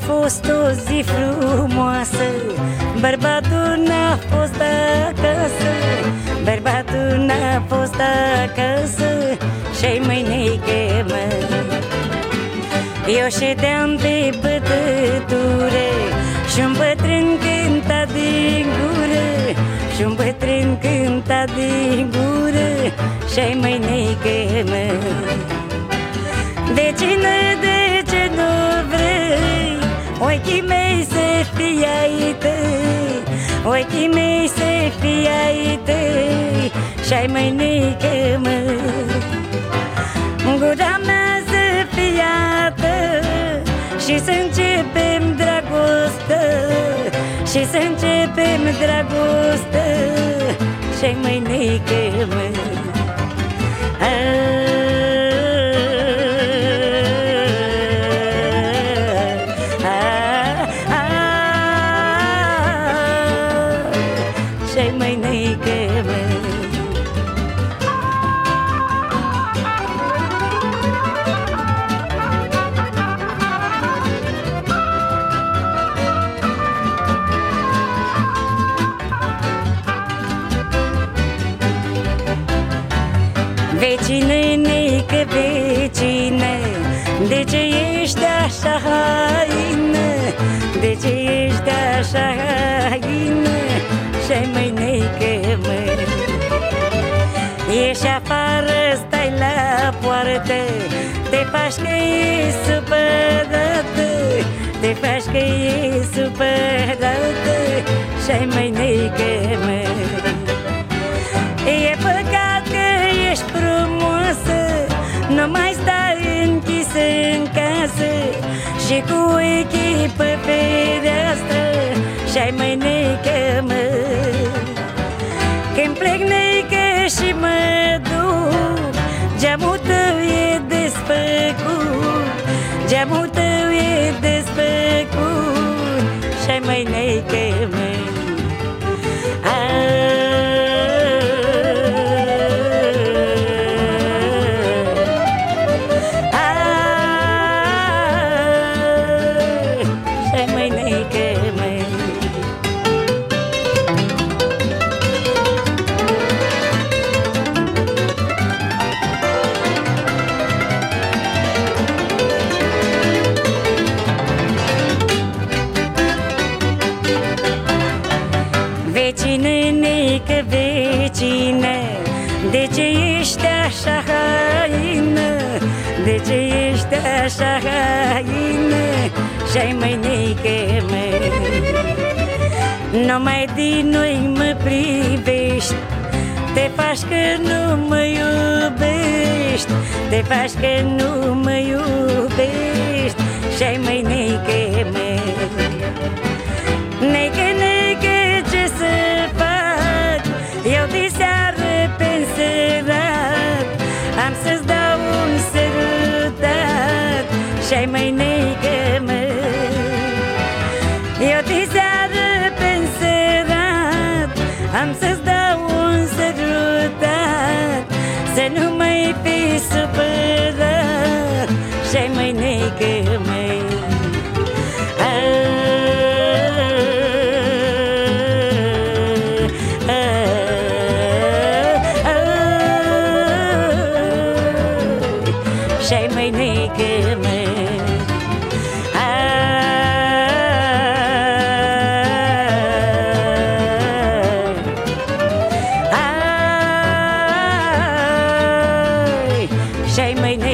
fost o zi frumoasă, bărbatul n-a fost acasă, bărbatul n-a fost acasă, și-ai mâinică, mă. Eu ședeam pe bătătură și-un bătrân cânta din gură, și-un bătrân cânta din gură, și-ai mâinică, mă. De ce nu vrei ochii mei să fie ai tăi, ochii mei să fie ai tăi, și-ai mâinică, mă. Gura mea să fie a ta și să începem dragoste, și să începem dragoste, și-ai mâinică, mă. Și-ai mâinică, mă. Vecină, neică, vecină, de ce ești așa haină, de ce ești așa haină, și-ai mâinică, mă. Ieși afară, stai la poartă, te faci că e supărată, te faci că e supărată, și-ai mâinică, mă. E păcat că ești frumoasă, nu mai stai închisă în casă și cu ochii pe fereastră, și-ai mâinică, mă. Când plec, neică, și mă duc, geamul tău e desfăcut, geamul tău e desfăcut, și-ai mâinică, mă. Vecină, neică, vecină, de ce ești așa haină, de ce ești așa haină, și-ai mâinică, mă. Numai din noi mă privești, te faci că nu mă iubești, te faci că nu mă iubești, și-ai mâinică, mă. Neică, neică, ce să fac, eu de seară penserat, am să-ți dau un sărutat, și-ai mâinică, mă. Eu de seară penserat, am să-ți dau un sărutat, să nu mai fi supărat, și-ai mâinică, mă. Și-ai mâinică, mă. Și-ai mâinică.